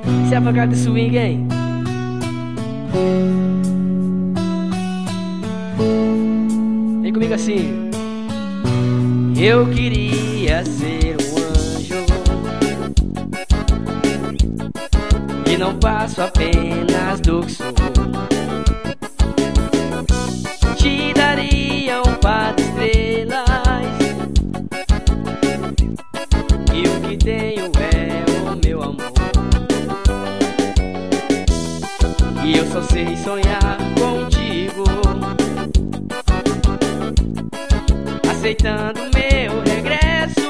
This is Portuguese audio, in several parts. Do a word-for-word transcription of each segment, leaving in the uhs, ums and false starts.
Isso é a pancada de swing, hein? Vem comigo assim. Eu queria ser um anjo e não passo apenas do que sou. Te daria um par de estrelas e o que tenho é o meu amor. E eu só sei sonhar contigo, aceitando meu regresso.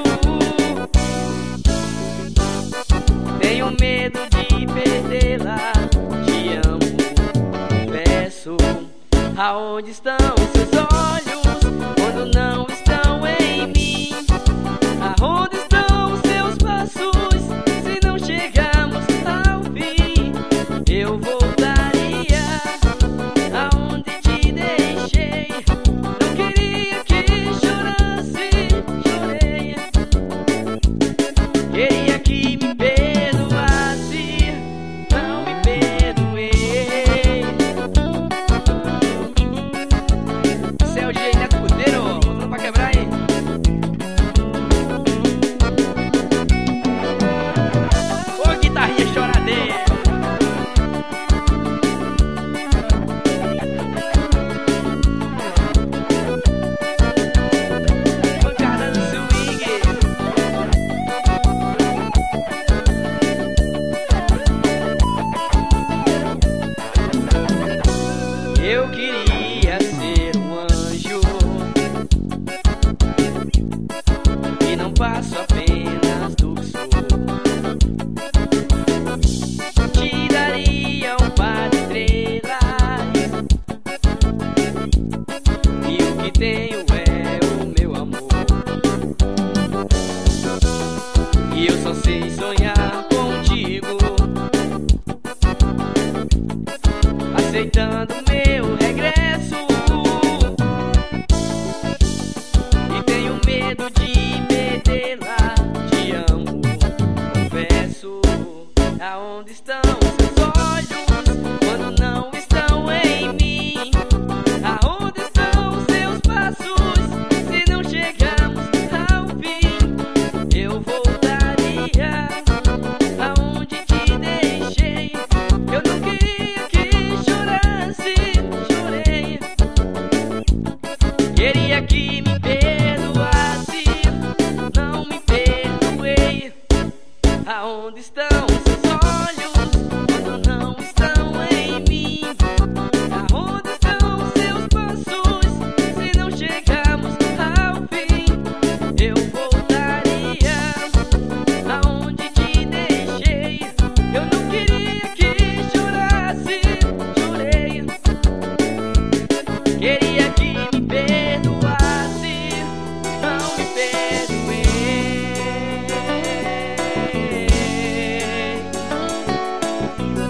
Tenho medo de perdê-la. Te amo, confesso. Aonde estão seus olhos quando não estão em mim? Aonde estão seus passos se não chegamos ao fim? Eu voltaria aonde te deixei. Não queria que chorasse, chorei. Queria que me perdoasse, não me perdoei. Esse é o D J Neto Cordeiro, voltando pra quebrar, hein? Ô guitarrinha choradeira. Pancada do swing. Eu queria ser um anjo e não passo apenas do que sou. Te daria um par de estrelas e o que tenho é o meu amor. E eu só sei sonhar contigo, aceitando meu regresso. E tenho medo de perdê-la. Te amo, confesso. Aonde estão seus olhos quando não estão em mim? Aonde estão seus passos se não chegamos ao fim? Eu voltaria aonde te deixei. Eu não queria que chorasse, chorei. Queria que me perdoasse, não me perdoei. Aonde estão seus olhos quando não estão em mim? Aonde estão seus passos se não chegamos ao fim? Eu voltaria aonde te deixei. Eu não queria que chorasse, chorei. Queria que me perdoasse, não me perdoei.